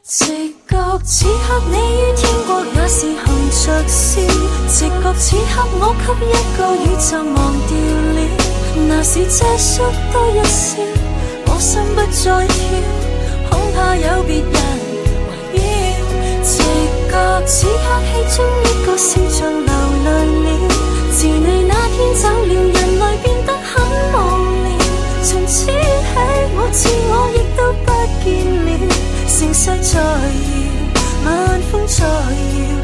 直覺此刻你於天國那時含着笑，直覺此刻我給一個宇宙忘掉了。那時這縮多一笑，我心不再跳，恐怕有別人圍繞。直覺此刻戲中一個笑像流淚了，自你那天走了，人類變得很無聊。從此起我自我亦都不見了，盛世在搖，晚風在搖。